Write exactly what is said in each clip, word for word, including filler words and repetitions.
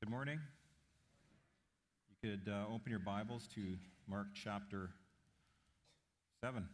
Good morning. You could uh, open your Bibles to Mark chapter seven.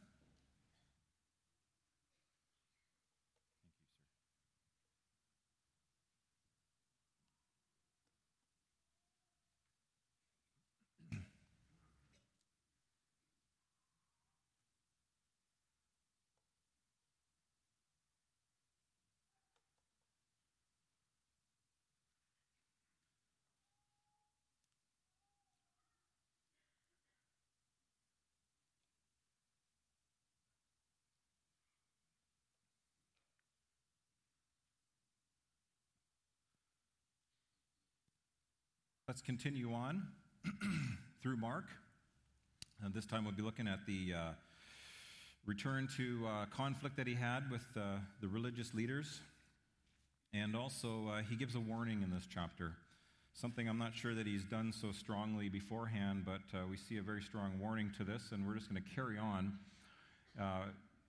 Let's continue on through Mark. And this time we'll be looking at the uh, return to uh, conflict that he had with uh, the religious leaders. And also, uh, he gives a warning in this chapter. Something I'm not sure that he's done so strongly beforehand, but uh, we see a very strong warning to this, and we're just going to carry on uh,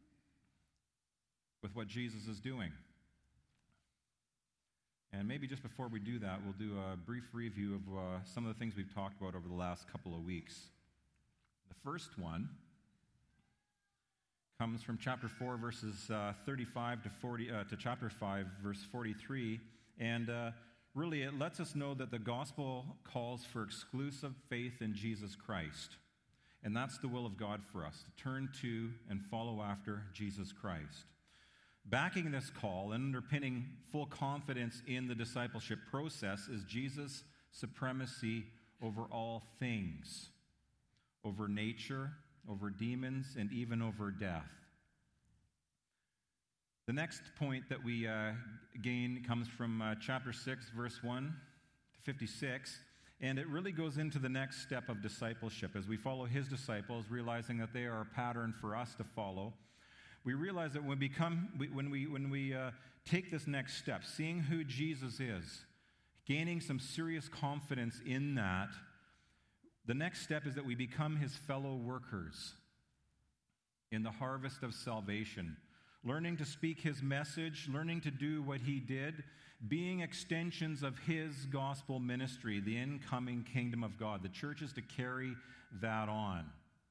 with what Jesus is doing. And maybe just before we do that, we'll do a brief review of uh, some of the things we've talked about over the last couple of weeks. The first one comes from chapter four, verses uh, thirty-five to forty, uh, to chapter five, verse forty-three, and uh, really it lets us know that the gospel calls for exclusive faith in Jesus Christ, and that's the will of God for us, to turn to and follow after Jesus Christ. Backing this call and underpinning full confidence in the discipleship process is Jesus' supremacy over all things, over nature, over demons, and even over death. The next point that we uh, gain comes from uh, chapter six, verse one to fifty-six, and it really goes into the next step of discipleship. As we follow his disciples, realizing that they are a pattern for us to follow, we realize that when we become, when we when we uh, take this next step, seeing who Jesus is, gaining some serious confidence in that, the next step is that we become his fellow workers in the harvest of salvation, learning to speak his message, learning to do what he did, being extensions of his gospel ministry, the incoming kingdom of God. The church is to carry that on.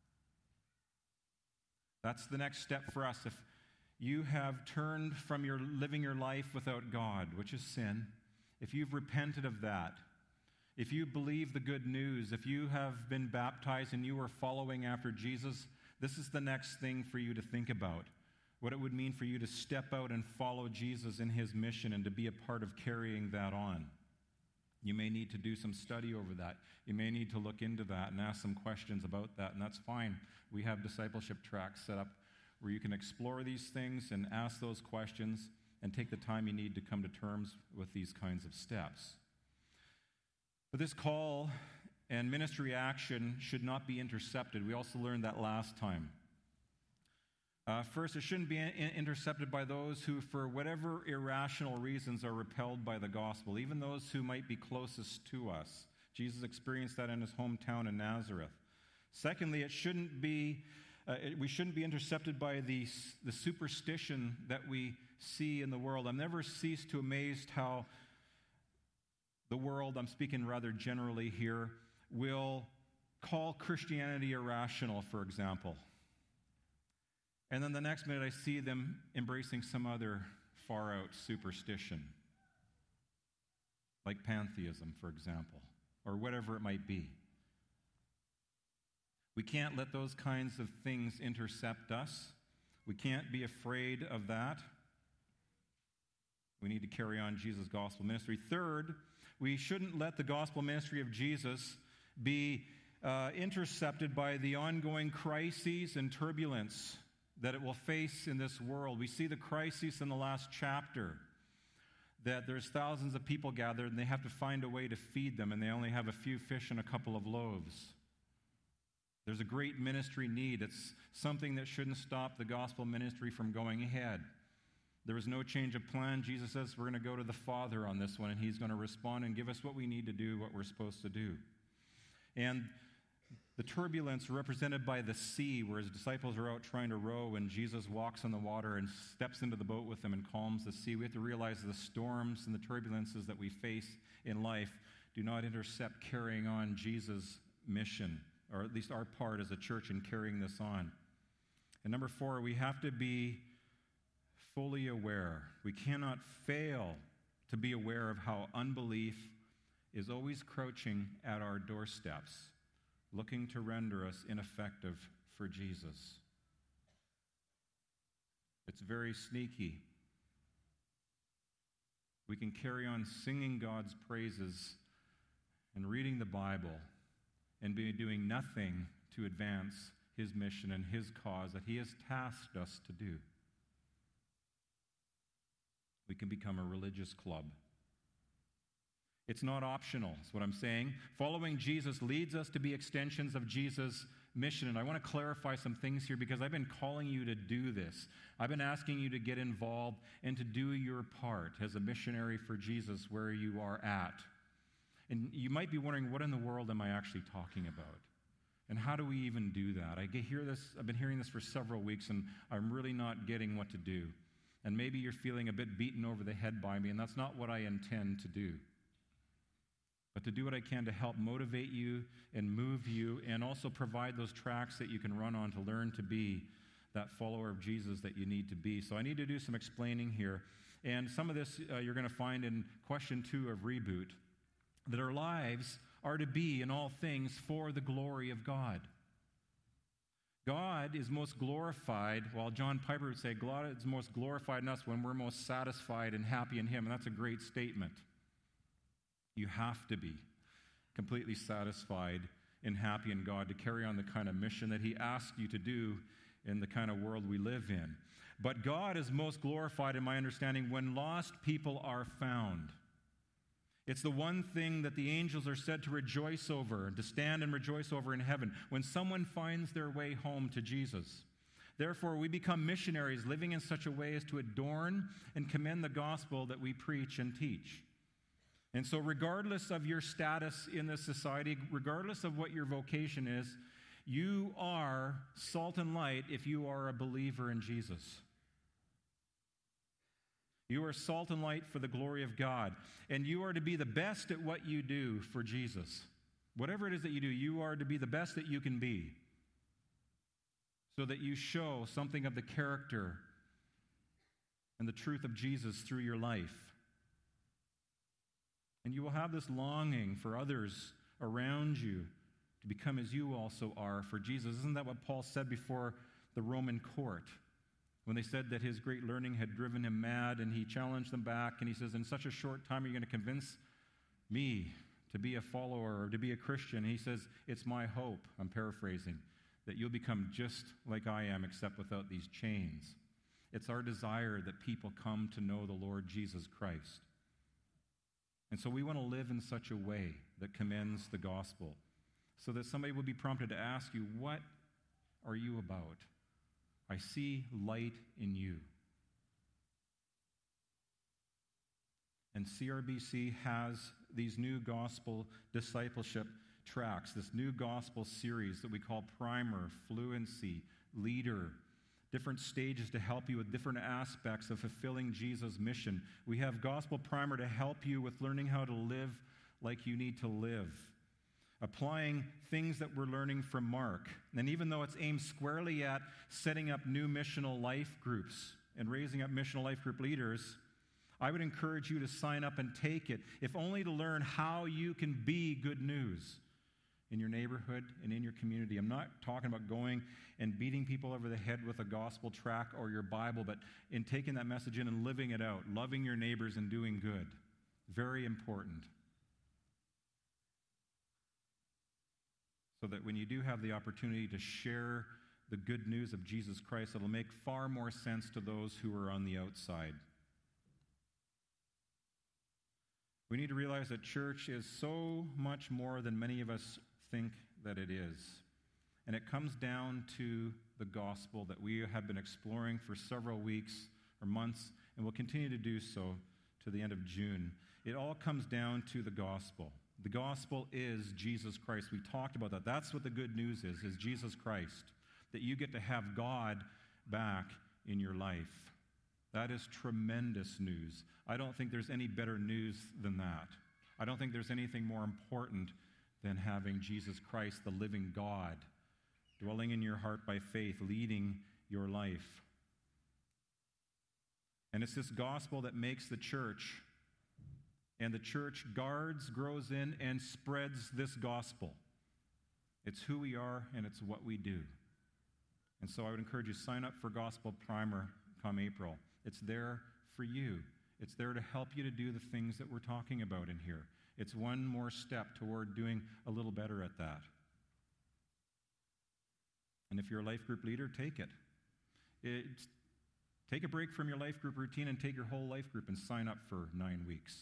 That's the next step for us. If you have turned from your living your life without God, which is sin, if you've repented of that, if you believe the good news, if you have been baptized and you are following after Jesus, this is the next thing for you to think about. What it would mean for you to step out and follow Jesus in his mission and to be a part of carrying that on. You may need to do some study over that. You may need to look into that and ask some questions about that, and that's fine. We have discipleship tracks set up where you can explore these things and ask those questions and take the time you need to come to terms with these kinds of steps. But this call and ministry action should not be intercepted. We also learned that last time. Uh, first, it shouldn't be in- intercepted by those who, for whatever irrational reasons, are repelled by the gospel, even those who might be closest to us. Jesus experienced that in his hometown in Nazareth. Secondly, it shouldn't be uh, it, we shouldn't be intercepted by the the superstition that we see in the world. I've never ceased to amazed how the world, I'm speaking rather generally here, will call Christianity irrational, for example. And then the next minute I see them embracing some other far-out superstition, like pantheism, for example, or whatever it might be. We can't let those kinds of things intercept us. We can't be afraid of that. We need to carry on Jesus' gospel ministry. Third, we shouldn't let the gospel ministry of Jesus be uh, intercepted by the ongoing crises and turbulence that it will face in this world. We see the crisis in the last chapter, that there's thousands of people gathered and they have to find a way to feed them, and they only have a few fish and a couple of loaves. There's a great ministry need. It's something that shouldn't stop the gospel ministry from going ahead. There is no change of plan. Jesus says we're going to go to the Father on this one, and he's going to respond and give us what we need to do, what we're supposed to do. And the turbulence represented by the sea, where his disciples are out trying to row, and Jesus walks on the water and steps into the boat with them and calms the sea. We have to realize the storms and the turbulences that we face in life do not intercept carrying on Jesus' mission, or at least our part as a church in carrying this on. And number four, we have to be fully aware. We cannot fail to be aware of how unbelief is always crouching at our doorsteps, looking to render us ineffective for Jesus. It's very sneaky. We can carry on singing God's praises and reading the Bible and be doing nothing to advance his mission and his cause that he has tasked us to do. We can become a religious club. It's not optional, is what I'm saying. Following Jesus leads us to be extensions of Jesus' mission. And I want to clarify some things here because I've been calling you to do this. I've been asking you to get involved and to do your part as a missionary for Jesus where you are at. And you might be wondering, what in the world am I actually talking about? And how do we even do that? I hear this, I've been hearing this for several weeks, and I'm really not getting what to do. And maybe you're feeling a bit beaten over the head by me, and that's not what I intend to do. But to do what I can to help motivate you and move you and also provide those tracks that you can run on to learn to be that follower of Jesus that you need to be. So I need to do some explaining here. And some of this uh, you're going to find in question two of Reboot, that our lives are to be in all things for the glory of God. God is most glorified, while John Piper would say, God is most glorified in us when we're most satisfied and happy in him. And that's a great statement. You have to be completely satisfied and happy in God to carry on the kind of mission that he asked you to do in the kind of world we live in. But God is most glorified, in my understanding, when lost people are found. It's the one thing that the angels are said to rejoice over and to stand and rejoice over in heaven, when someone finds their way home to Jesus. Therefore, we become missionaries living in such a way as to adorn and commend the gospel that we preach and teach. And so regardless of your status in this society, regardless of what your vocation is, you are salt and light if you are a believer in Jesus. You are salt and light for the glory of God. And you are to be the best at what you do for Jesus. Whatever it is that you do, you are to be the best that you can be, so that you show something of the character and the truth of Jesus through your life. And you will have this longing for others around you to become as you also are for Jesus. Isn't that what Paul said before the Roman court? When they said that his great learning had driven him mad, and he challenged them back, and he says, in such a short time, are you going to convince me to be a follower or to be a Christian? And he says, it's my hope, I'm paraphrasing, that you'll become just like I am, except without these chains. It's our desire that people come to know the Lord Jesus Christ. And so we want to live in such a way that commends the gospel, so that somebody will be prompted to ask you, what are you about? I see light in you. And C R B C has these new gospel discipleship tracks, this new gospel series that we call Primer, Fluency, Leader, different stages to help you with different aspects of fulfilling Jesus' mission. We have Gospel Primer to help you with learning how to live like you need to live, applying things that we're learning from Mark. And even though it's aimed squarely at setting up new missional life groups and raising up missional life group leaders, I would encourage you to sign up and take it, if only to learn how you can be good news in your neighborhood and in your community. I'm not talking about going and beating people over the head with a gospel tract or your Bible, but in taking that message in and living it out, loving your neighbors and doing good. Very important. So that when you do have the opportunity to share the good news of Jesus Christ, it'll make far more sense to those who are on the outside. We need to realize that church is so much more than many of us think that it is. And it comes down to the gospel that we have been exploring for several weeks or months, and will continue to do so to the end of June. It all comes down to the gospel. The gospel is Jesus Christ. We talked about that. That's what the good news is, is Jesus Christ. That you get to have God back in your life. That is tremendous news. I don't think there's any better news than that. I don't think there's anything more important than having Jesus Christ, the living God, dwelling in your heart by faith, leading your life. And it's this gospel that makes the church, and the church guards, grows in, and spreads this gospel. It's who we are, and it's what we do. And so I would encourage you, sign up for Gospel Primer come April. It's there for you. It's there to help you to do the things that we're talking about in here. It's one more step toward doing a little better at that. And if you're a life group leader, take it. It's, take a break from your life group routine and take your whole life group and sign up for nine weeks.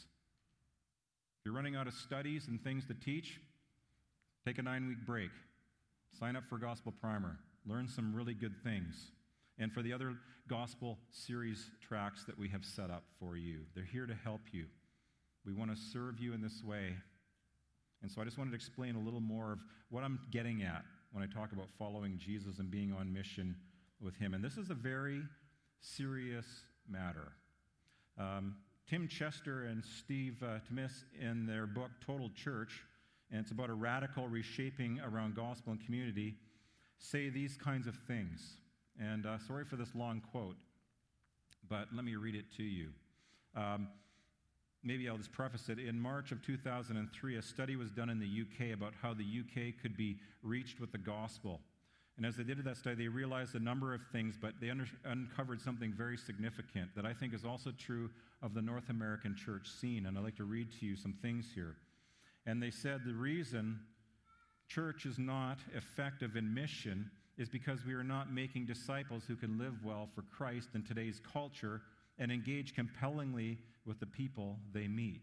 If you're running out of studies and things to teach, take a nine-week break. Sign up for Gospel Primer. Learn some really good things. And for the other gospel series tracks that we have set up for you, they're here to help you. We want to serve you in this way. And so I just wanted to explain a little more of what I'm getting at when I talk about following Jesus and being on mission with him. And this is a very serious matter. Um, Tim Chester and Steve uh, Timis, in their book Total Church, and it's about a radical reshaping around gospel and community, say these kinds of things. And uh, sorry for this long quote, but let me read it to you. Um, maybe I'll just preface it. In March of two thousand three, a study was done in the U K about how the U K could be reached with the gospel. And as they did that study, they realized a number of things, but they under- uncovered something very significant that I think is also true of the North American church scene. And I'd like to read to you some things here. And they said the reason church is not effective in mission is because we are not making disciples who can live well for Christ in today's culture and engage compellingly with the people they meet.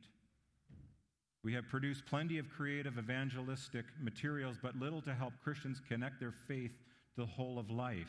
We have produced plenty of creative evangelistic materials, but little to help Christians connect their faith to the whole of life.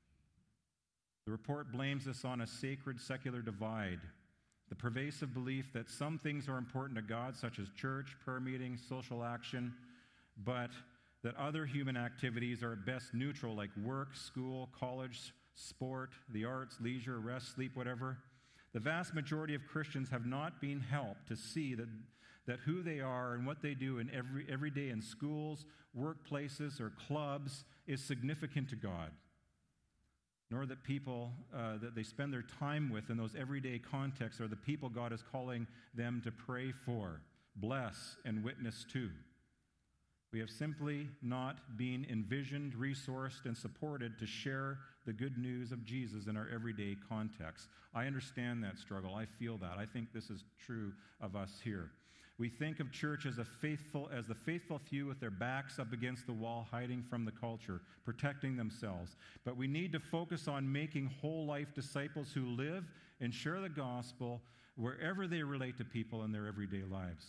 The report blames us on a sacred secular divide, the pervasive belief that some things are important to God, such as church, prayer meetings, social action, but that other human activities are at best neutral, like work, school, college, sport, the arts, leisure, rest, sleep, whatever. The vast majority of Christians have not been helped to see that, that who they are and what they do in every, every day in schools, workplaces, or clubs is significant to God, nor that people uh, that they spend their time with in those everyday contexts are the people God is calling them to pray for, bless, and witness to. We have simply not been envisioned, resourced, and supported to share the good news of Jesus in our everyday context. I understand that struggle. I feel that. I think this is true of us here. We think of church as a faithful, as the faithful few with their backs up against the wall, hiding from the culture, protecting themselves. But we need to focus on making whole life disciples who live and share the gospel wherever they relate to people in their everyday lives.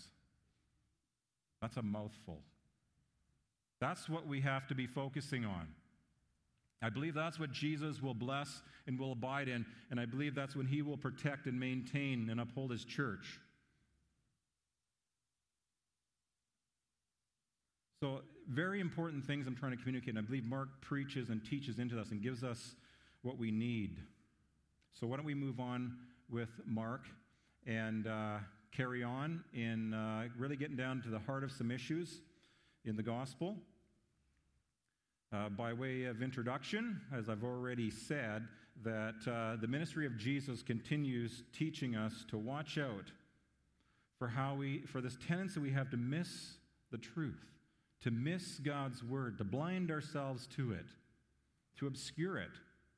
That's a mouthful. That's what we have to be focusing on. I believe that's what Jesus will bless and will abide in, and I believe that's when he will protect and maintain and uphold his church. So, very important things I'm trying to communicate, and I believe Mark preaches and teaches into us and gives us what we need. So why don't we move on with Mark and uh, carry on in uh, really getting down to the heart of some issues in the gospel. Uh, by way of introduction, as I've already said, that uh, the ministry of Jesus continues teaching us to watch out for how we, for this tendency we have to miss the truth, to miss God's word, to blind ourselves to it, to obscure it.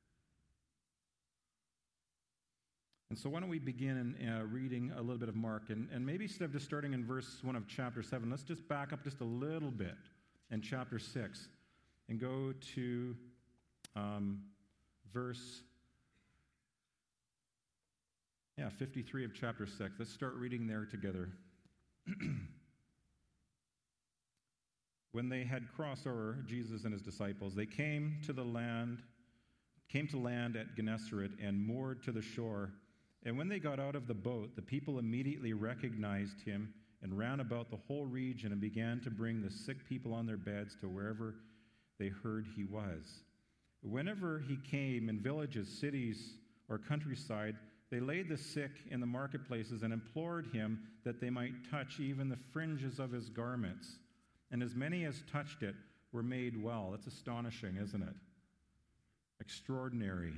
And so why don't we begin in, uh, reading a little bit of Mark, and, and maybe instead of just starting in verse one of chapter seven, let's just back up just a little bit in chapter six and go to um, verse yeah, fifty-three of chapter six. Let's start reading there together. When they had crossed over, Jesus and his disciples, they came to the land, came to land at Gennesaret and moored to the shore. And when they got out of the boat, the people immediately recognized him and ran about the whole region and began to bring the sick people on their beds to wherever they heard he was. Whenever he came in villages, cities, or countryside, they laid the sick in the marketplaces and implored him that they might touch even the fringes of his garments. And as many as touched it were made well. That's astonishing, isn't it? Extraordinary.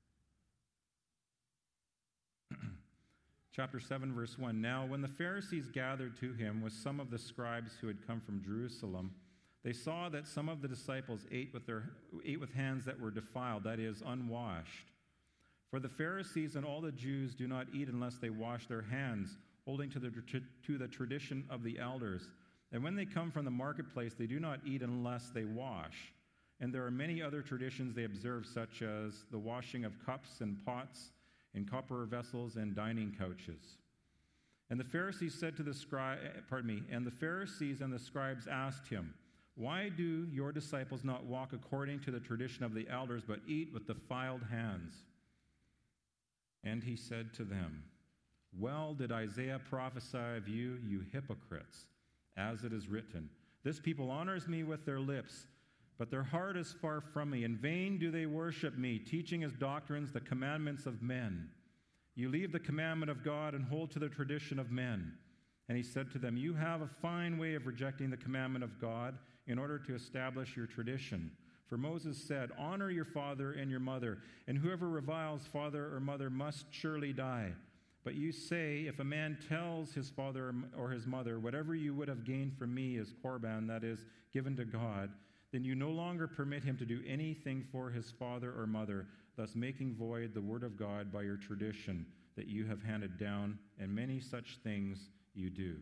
Chapter seven, verse one. Now, when the Pharisees gathered to him with some of the scribes who had come from Jerusalem, they saw that some of the disciples ate with their ate with hands that were defiled, that is, unwashed. For the Pharisees and all the Jews do not eat unless they wash their hands, holding to the, to the tradition of the elders. And when they come from the marketplace, they do not eat unless they wash. And there are many other traditions they observe, such as the washing of cups and pots, and copper vessels and dining couches. And the Pharisees said to the scribe, pardon me, and the Pharisees and the scribes asked him, "Why do your disciples not walk according to the tradition of the elders, but eat with defiled hands?" And he said to them, "Well did Isaiah prophesy of you, you hypocrites, as it is written, 'This people honors me with their lips, but their heart is far from me. In vain do they worship me, teaching as doctrines the commandments of men. You leave the commandment of God and hold to the tradition of men.' And he said to them, 'You have a fine way of rejecting the commandment of God in order to establish your tradition. For Moses said, "Honor your father and your mother, and whoever reviles father or mother must surely die." But you say, if a man tells his father or his mother, "Whatever you would have gained from me is korban," that is, given to God, then you no longer permit him to do anything for his father or mother, thus making void the word of God by your tradition that you have handed down, and many such things you do.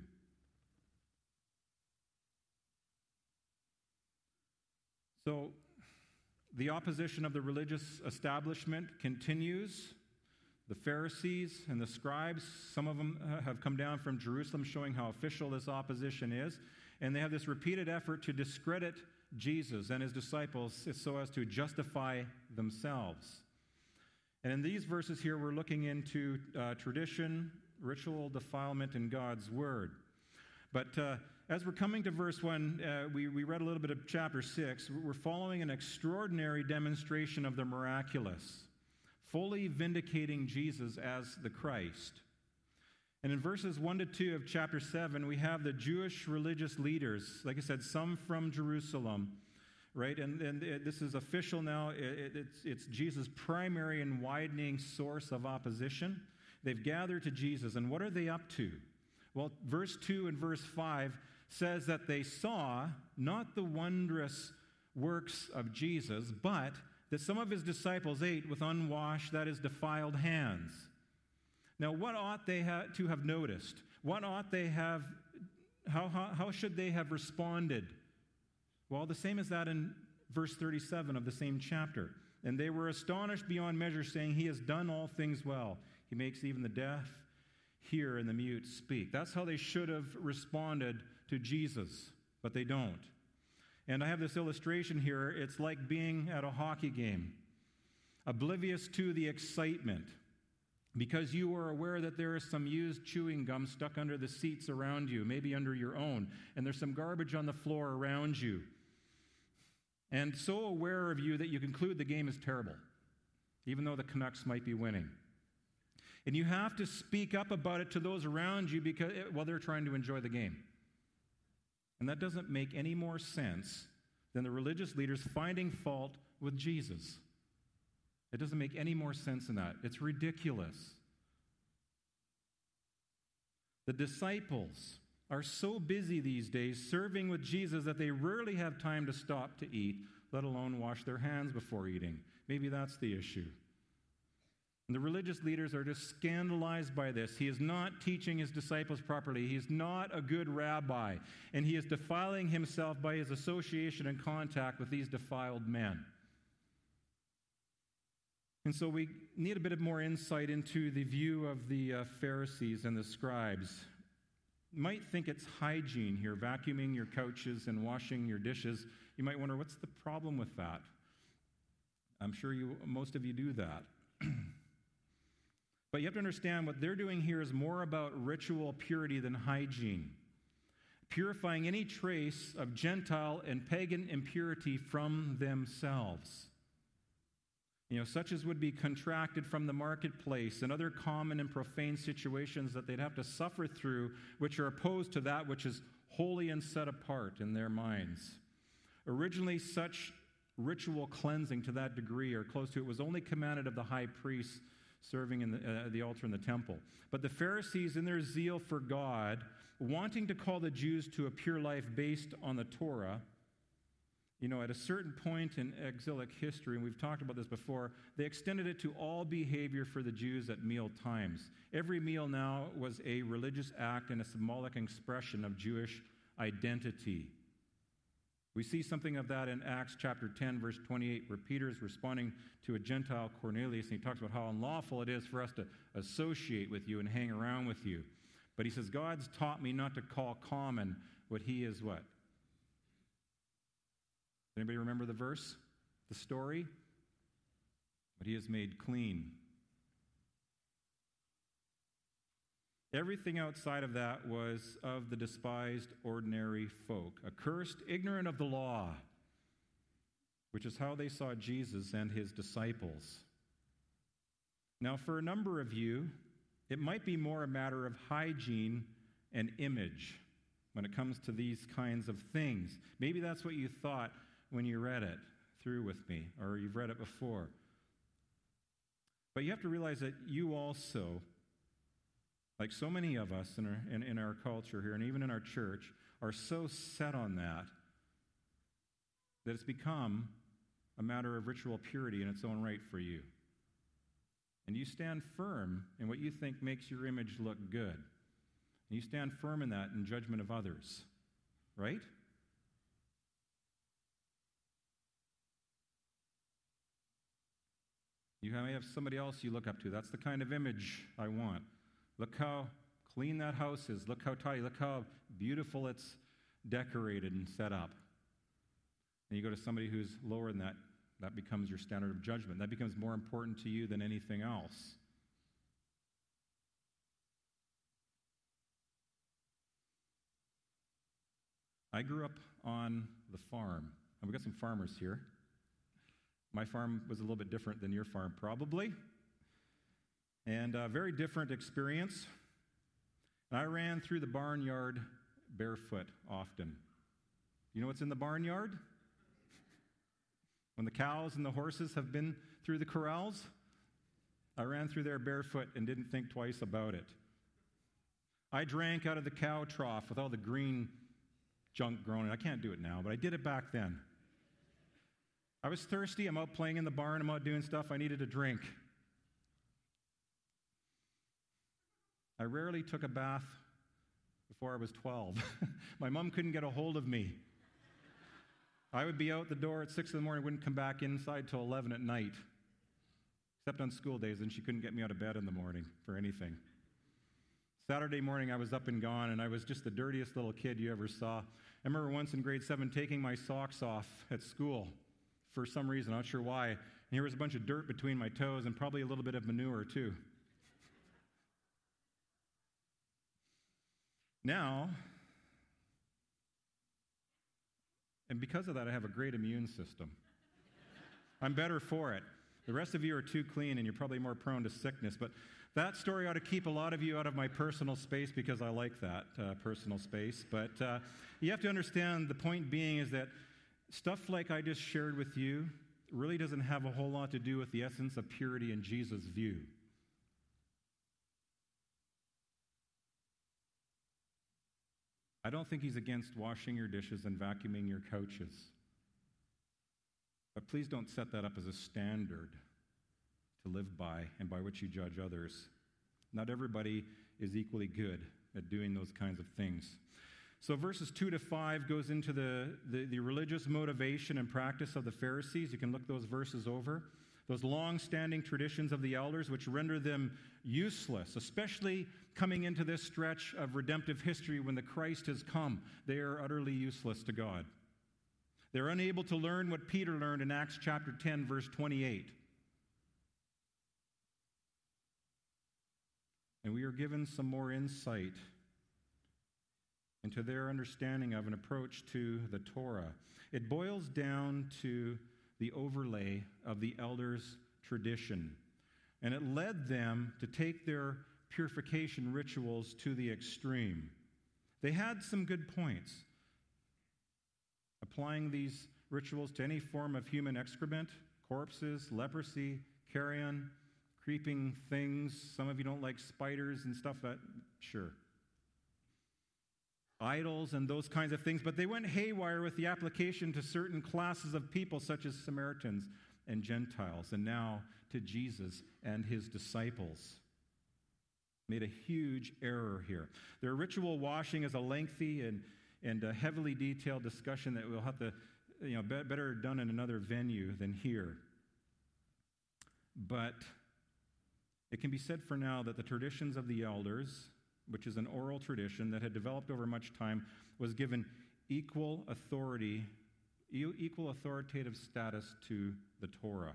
So, the opposition of the religious establishment continues. The Pharisees and the scribes, some of them have come down from Jerusalem showing how official this opposition is, and they have this repeated effort to discredit Jesus and his disciples so as to justify themselves. And in these verses here, we're looking into uh, tradition, ritual defilement, and God's word. But uh, as we're coming to verse one, uh, we, we read a little bit of chapter six. We're following an extraordinary demonstration of the miraculous, fully vindicating Jesus as the Christ. And in verses one to two of chapter seven, we have the Jewish religious leaders, like I said, some from Jerusalem, right? And, and it, this is official now. It, it's, it's Jesus' primary and widening source of opposition. They've gathered to Jesus, and what are they up to? Well, verse two and verse five says that they saw not the wondrous works of Jesus, but that some of his disciples ate with unwashed, that is, defiled hands. Now, what ought they ha- to have noticed? What ought they have, how, how, how should they have responded? Well, the same as that in verse thirty-seven of the same chapter. And they were astonished beyond measure, saying, "He has done all things well. He makes even the deaf hear and the mute speak." That's how they should have responded to Jesus, but they don't. And I have this illustration here. It's like being at a hockey game, oblivious to the excitement, because you are aware that there is some used chewing gum stuck under the seats around you, maybe under your own, and there's some garbage on the floor around you. And so aware of you that you conclude the game is terrible, even though the Canucks might be winning. And you have to speak up about it to those around you because while well, they're trying to enjoy the game. And that doesn't make any more sense than the religious leaders finding fault with Jesus. It doesn't make any more sense than that. It's ridiculous. The disciples are so busy these days serving with Jesus that they rarely have time to stop to eat, let alone wash their hands before eating. Maybe that's the issue. And the religious leaders are just scandalized by this. He is not teaching his disciples properly. He is not a good rabbi. And he is defiling himself by his association and contact with these defiled men. And so we need a bit of more insight into the view of the uh, Pharisees and the scribes. You might think it's hygiene here, vacuuming your couches and washing your dishes. You might wonder, what's the problem with that? I'm sure you, most of you do that. But you have to understand what they're doing here is more about ritual purity than hygiene, purifying any trace of Gentile and pagan impurity from themselves. You know, such as would be contracted from the marketplace and other common and profane situations that they'd have to suffer through, which are opposed to that which is holy and set apart in their minds. Originally, such ritual cleansing to that degree or close to it was only commanded of the high priests serving in the, uh, the altar in the temple. But the Pharisees, in their zeal for God, wanting to call the Jews to a pure life based on the Torah, you know, at a certain point in exilic history, and we've talked about this before, they extended it to all behavior for the Jews at meal times. Every meal now was a religious act and a symbolic expression of Jewish identity. We see something of that in Acts chapter ten, verse twenty-eight, where Peter is responding to a Gentile Cornelius, and he talks about how unlawful it is for us to associate with you and hang around with you. But he says, God's taught me not to call common what he is what? Anybody remember the verse, the story? But he has made clean. Everything outside of that was of the despised ordinary folk, accursed, ignorant of the law, which is how they saw Jesus and his disciples. Now, for a number of you, it might be more a matter of hygiene and image when it comes to these kinds of things. Maybe that's what you thought when you read it through with me, or you've read it before. But you have to realize that you also, like so many of us in our, in, in our culture here, and even in our church, are so set on that, that it's become a matter of ritual purity in its own right for you. And you stand firm in what you think makes your image look good. And you stand firm in that in judgment of others, right? You may have somebody else you look up to. That's the kind of image I want. Look how clean that house is. Look how tidy. Look how beautiful it's decorated and set up. And you go to somebody who's lower than that, that becomes your standard of judgment. That becomes more important to you than anything else. I grew up on the farm. And we've got some farmers here. My farm was a little bit different than your farm, probably. And a very different experience. And I ran through the barnyard barefoot often. You know what's in the barnyard? When the cows and the horses have been through the corrals, I ran through there barefoot and didn't think twice about it. I drank out of the cow trough with all the green junk growing in. I can't do it now, but I did it back then. I was thirsty. I'm out playing in the barn. I'm out doing stuff. I needed a drink. I rarely took a bath before I was twelve. My mom couldn't get a hold of me. I would be out the door at six in the morning, wouldn't come back inside till eleven at night, except on school days, and she couldn't get me out of bed in the morning for anything. Saturday morning, I was up and gone, and I was just the dirtiest little kid you ever saw. I remember once in grade seven taking my socks off at school for some reason, not sure why, and here was a bunch of dirt between my toes and probably a little bit of manure, too. Now, and because of that, I have a great immune system. I'm better for it. The rest of you are too clean, and you're probably more prone to sickness. But that story ought to keep a lot of you out of my personal space because I like that uh, personal space. But uh, you have to understand, the point being is that stuff like I just shared with you really doesn't have a whole lot to do with the essence of purity in Jesus' view. I don't think he's against washing your dishes and vacuuming your couches. But please don't set that up as a standard to live by and by which you judge others. Not everybody is equally good at doing those kinds of things. So verses two to five goes into the, the, the religious motivation and practice of the Pharisees. You can look those verses over. Those long-standing traditions of the elders which render them useless, especially coming into this stretch of redemptive history when the Christ has come. They are utterly useless to God. They're unable to learn what Peter learned in Acts chapter ten, verse twenty-eight. And we are given some more insight into their understanding of an approach to the Torah. It boils down to the overlay of the elders' tradition. And it led them to take their purification rituals to the extreme. They had some good points. Applying these rituals to any form of human excrement, corpses, leprosy, carrion, creeping things. Some of you don't like spiders and stuff. That, sure. Idols and those kinds of things. But they went haywire with the application to certain classes of people, such as Samaritans and Gentiles, and now to Jesus and his disciples. Made a huge error here. Their ritual washing is a lengthy and, and a heavily detailed discussion that we'll have to, you know, be, better done in another venue than here. But it can be said for now that the traditions of the elders, which is an oral tradition that had developed over much time, was given equal authority, equal authoritative status to the Torah.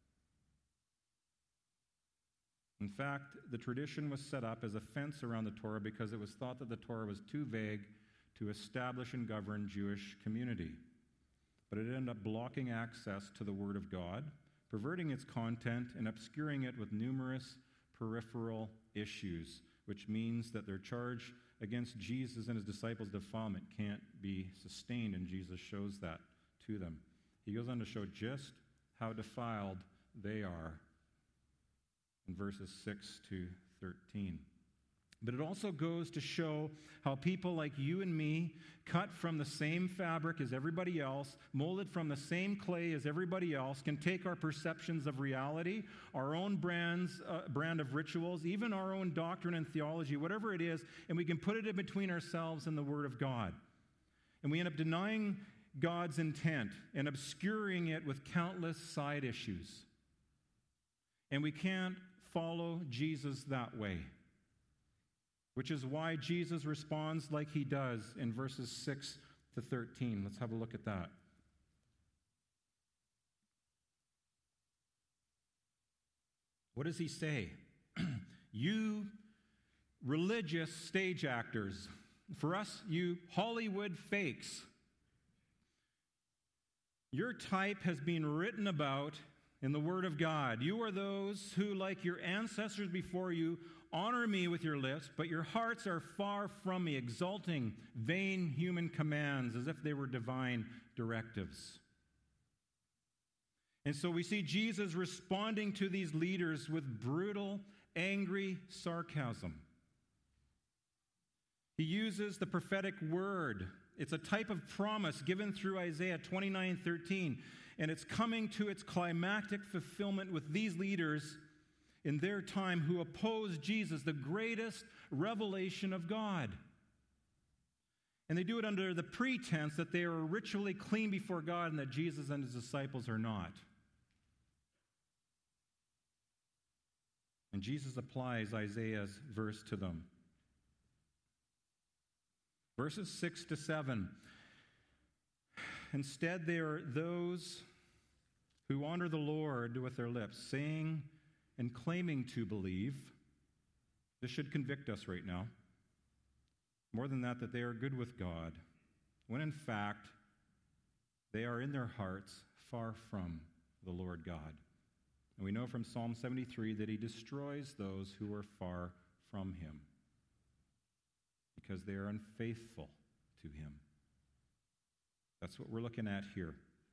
In fact, the tradition was set up as a fence around the Torah because it was thought that the Torah was too vague to establish and govern Jewish community. But it ended up blocking access to the Word of God, perverting its content, and obscuring it with numerous peripheral issues, which means that their charge against Jesus and his disciples' defilement can't be sustained, and Jesus shows that to them. He goes on to show just how defiled they are in verses six to thirteen. But it also goes to show how people like you and me, cut from the same fabric as everybody else, molded from the same clay as everybody else, can take our perceptions of reality, our own brands, uh, brand of rituals, even our own doctrine and theology, whatever it is, and we can put it in between ourselves and the Word of God. And we end up denying God's intent and obscuring it with countless side issues. And we can't follow Jesus that way, which is why Jesus responds like he does in verses six to thirteen. Let's have a look at that. What does he say? You religious stage actors, for us, you Hollywood fakes, your type has been written about in the Word of God. You are those who, like your ancestors before you, honor me with your lips, but your hearts are far from me, exalting vain human commands as if they were divine directives. And so we see Jesus responding to these leaders with brutal, angry sarcasm. He uses the prophetic word. It's a type of promise given through Isaiah twenty-nine thirteen, and it's coming to its climactic fulfillment with these leaders in their time who opposed Jesus, the greatest revelation of God. And they do it under the pretense that they are ritually clean before God and that Jesus and his disciples are not. And Jesus applies Isaiah's verse to them. Verses six to seven. Instead, they are those who honor the Lord with their lips, saying and claiming to believe. This should convict us right now. More than that, that they are good with God, when in fact, they are in their hearts far from the Lord God. And we know from Psalm seventy-three that he destroys those who are far from him because they are unfaithful to him. That's what we're looking at here.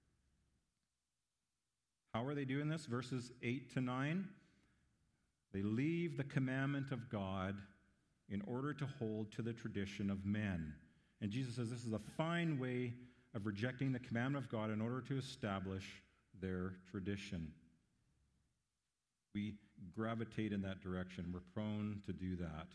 How are they doing this? Verses eight to nine. They leave the commandment of God in order to hold to the tradition of men. And Jesus says this is a fine way of rejecting the commandment of God in order to establish their tradition. We gravitate in that direction. We're prone to do that.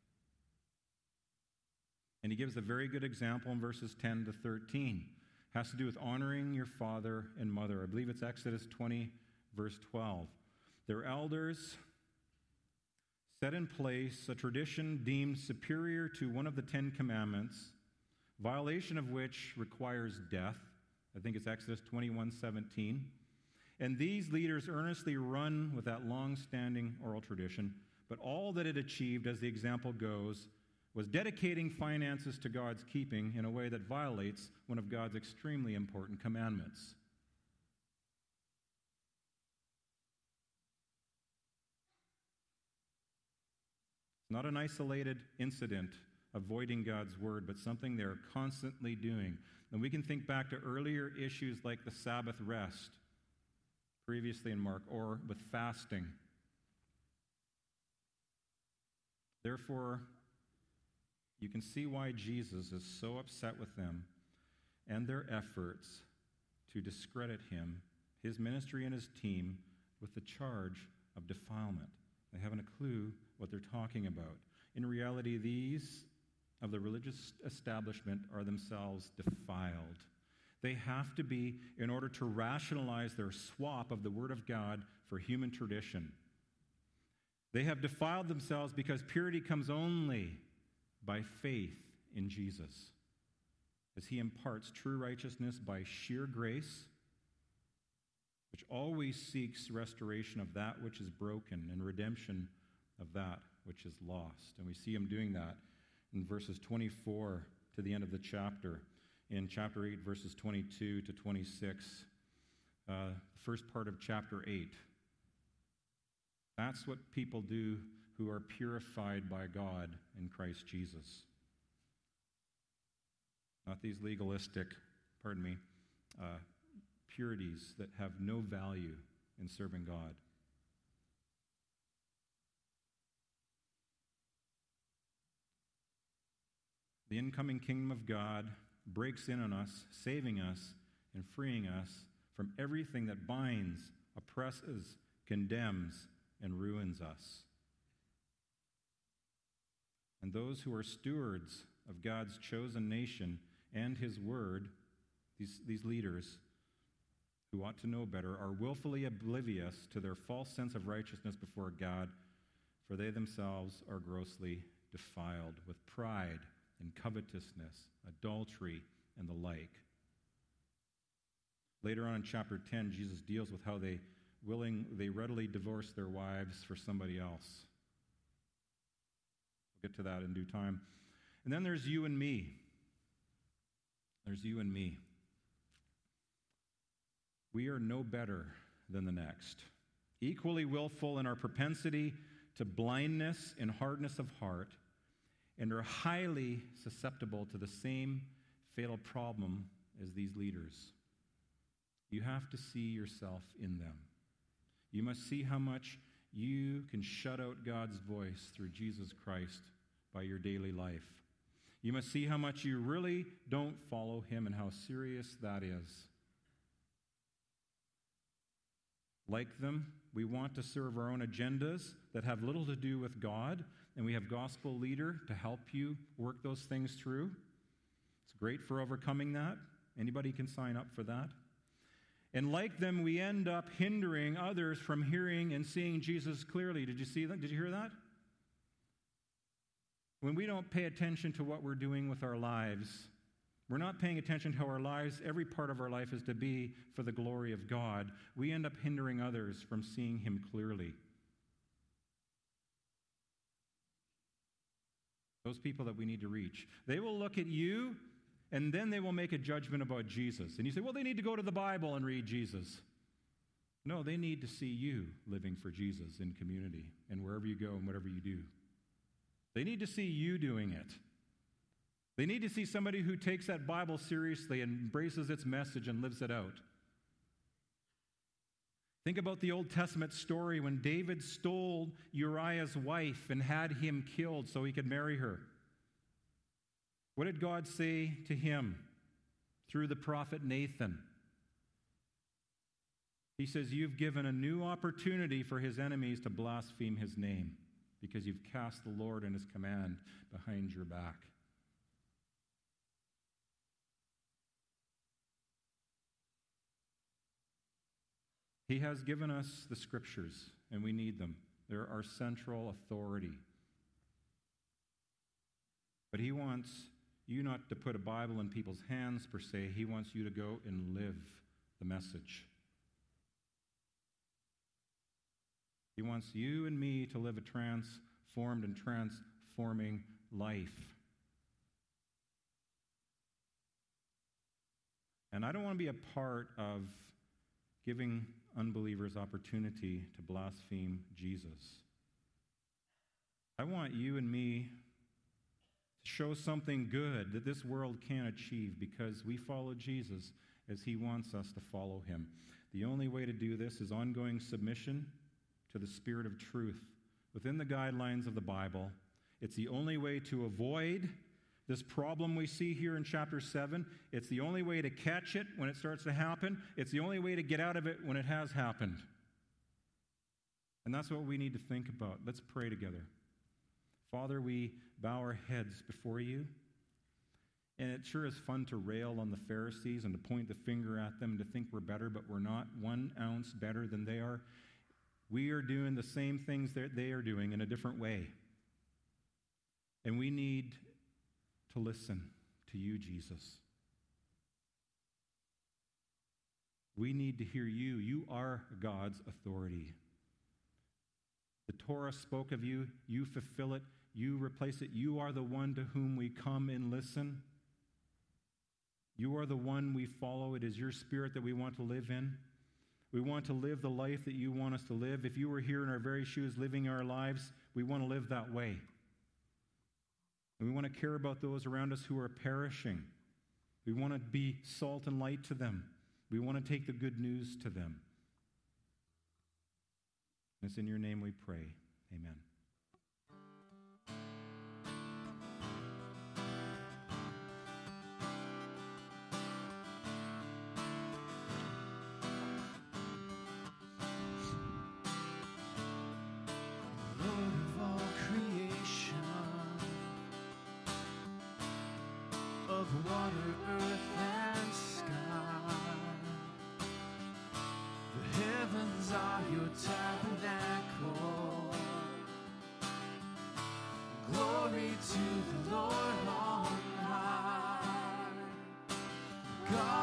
And he gives a very good example in verses ten to thirteen. It has to do with honoring your father and mother. I believe it's Exodus twenty, verse twelve. Their elders set in place a tradition deemed superior to one of the Ten Commandments, violation of which requires death. I think it's Exodus twenty-one seventeen. And these leaders earnestly run with that long-standing oral tradition, but all that it achieved, as the example goes, was dedicating finances to God's keeping in a way that violates one of God's extremely important commandments. It's not an isolated incident avoiding God's word, but something they're constantly doing. And we can think back to earlier issues like the Sabbath rest, previously in Mark, or with fasting. Therefore, you can see why Jesus is so upset with them and their efforts to discredit him, his ministry, and his team with the charge of defilement. They haven't a clue what they're talking about. In reality, these of the religious establishment are themselves defiled. They have to be in order to rationalize their swap of the Word of God for human tradition. They have defiled themselves because purity comes only by faith in Jesus, as he imparts true righteousness by sheer grace, which always seeks restoration of that which is broken and redemption of that which is lost. And we see him doing that in verses twenty-four to the end of the chapter. In chapter eight, verses twenty-two to twenty-six, uh, the first part of chapter eight. That's what people do who are purified by God in Christ Jesus. Not these legalistic, pardon me, uh, purities that have no value in serving God. The incoming kingdom of God breaks in on us, saving us and freeing us from everything that binds, oppresses, condemns, and ruins us. And those who are stewards of God's chosen nation and his word, these, these leaders who ought to know better, are willfully oblivious to their false sense of righteousness before God, for they themselves are grossly defiled with pride and covetousness, adultery, and the like. Later on in chapter ten, Jesus deals with how they willing they readily divorce their wives for somebody else. We'll get to that in due time. And then there's you and me. There's you and me. We are no better than the next. Equally willful in our propensity to blindness and hardness of heart, and are highly susceptible to the same fatal problem as these leaders. You have to see yourself in them. You must see how much you can shut out God's voice through Jesus Christ by your daily life. You must see how much you really don't follow him and how serious that is. Like them, we want to serve our own agendas that have little to do with God, and we have gospel leader to help you work those things through. It's great for overcoming that. Anybody can sign up for that. And like them, we end up hindering others from hearing and seeing Jesus clearly. Did you see that? Did you hear that? When we don't pay attention to what we're doing with our lives, we're not paying attention to how our lives, every part of our life is to be for the glory of God. We end up hindering others from seeing him clearly. Those people that we need to reach. They will look at you, and then they will make a judgment about Jesus. And you say, well, they need to go to the Bible and read Jesus. No, they need to see you living for Jesus in community and wherever you go and whatever you do. They need to see you doing it. They need to see somebody who takes that Bible seriously and embraces its message and lives it out. Think about the Old Testament story when David stole Uriah's wife and had him killed so he could marry her. What did God say to him through the prophet Nathan? He says, you've given a new opportunity for his enemies to blaspheme his name because you've cast the Lord and his command behind your back. He has given us the scriptures, and we need them. They're our central authority. But he wants you not to put a Bible in people's hands, per se. He wants you to go and live the message. He wants you and me to live a transformed and transforming life. And I don't want to be a part of giving unbelievers opportunity to blaspheme Jesus. I want you and me to show something good that this world can't achieve because we follow Jesus as he wants us to follow him. The only way to do this is ongoing submission to the Spirit of truth within the guidelines of the Bible. It's the only way to avoid this problem we see here in chapter seven. It's the only way to catch it when it starts to happen. It's the only way to get out of it when it has happened. And that's what we need to think about. Let's pray together. Father, we bow our heads before you. And it sure is fun to rail on the Pharisees and to point the finger at them and to think we're better, but we're not one ounce better than they are. We are doing the same things that they are doing in a different way. And we need to listen to you, Jesus. We need to hear you. You are God's authority. The Torah spoke of you. You fulfill it. You replace it. You are the one to whom we come and listen. You are the one we follow. It is your Spirit that we want to live in. We want to live the life that you want us to live. If you were here in our very shoes living our lives, we want to live that way. And we want to care about those around us who are perishing. We want to be salt and light to them. We want to take the good news to them. And it's in your name we pray. Amen. Water, earth, and sky. The heavens are your tabernacle. Glory to the Lord on high. God